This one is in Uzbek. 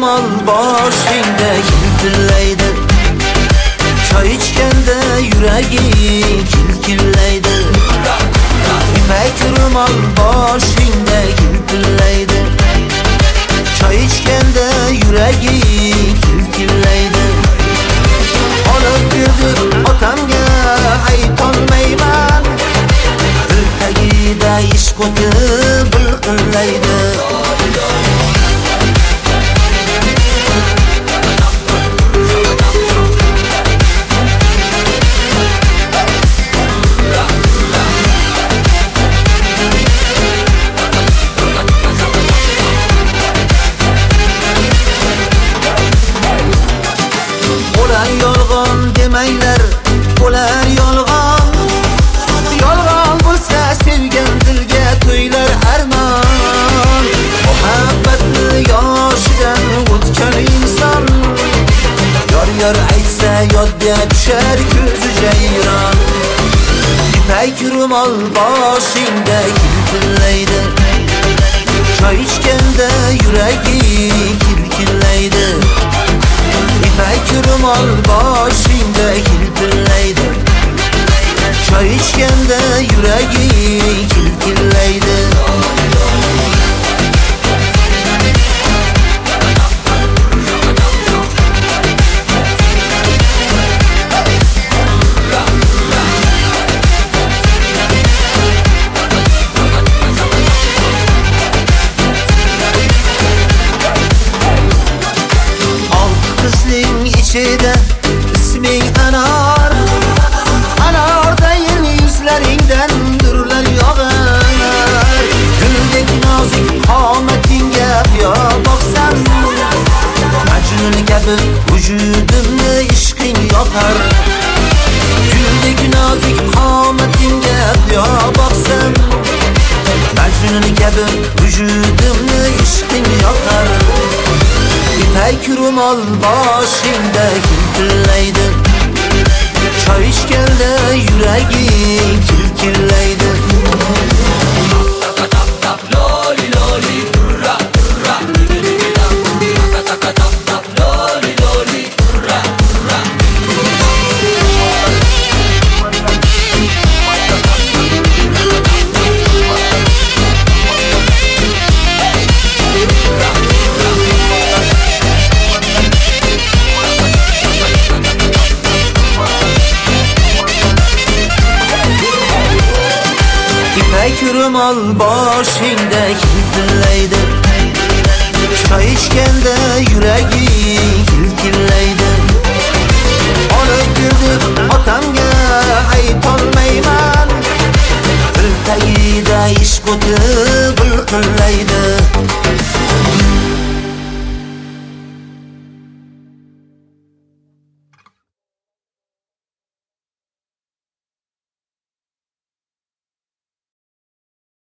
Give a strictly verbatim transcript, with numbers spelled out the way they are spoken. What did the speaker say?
ro'mol boshingda kilpillaydi, choy ichganda yuraging kilkillaydi. İpek ro'mol boshingda kilpillaydi, choy ichganda yuraging kilkillaydi. Olib berdi otamga aytolmayman, dil tagida ishq o'ti bilqillaydi. Yolg'on demanglar, bo'lar yolg'on. Yolg'on bo'lsa sevgan dilga to'ylar armon. Muhabbatni yoshidan o'tgan inson, yor yor aytsa yodga tushar ko'zi jayron. İpek ro'mol boshingda kilpillaydi, choy ichganda yuraging kilkillaydi. İpek ro'mol boshingda kilpillaydi, choy ichganda yuraging kilkillaydi. İçide isming anar, anardayın yüzlerinden nurlar yağar. Güldek nazik qomatingga yo boqsam, Majnun kabi vujudimni ishqing yoqar. Güldek nazik qomatingga yo boqsam, Majnun kabi vujudimni ishqing yoqar. İpek ro'mol boshingda kilpillaydi, choy ichganda yuraging kilkillaydi. İpek ro'mol boshingda kilpillaydi, choy ichganda yuraging kilkillaydi. Olib berdi otamga aytolmayman, dil tagida ishq o'ti bilqillaydi.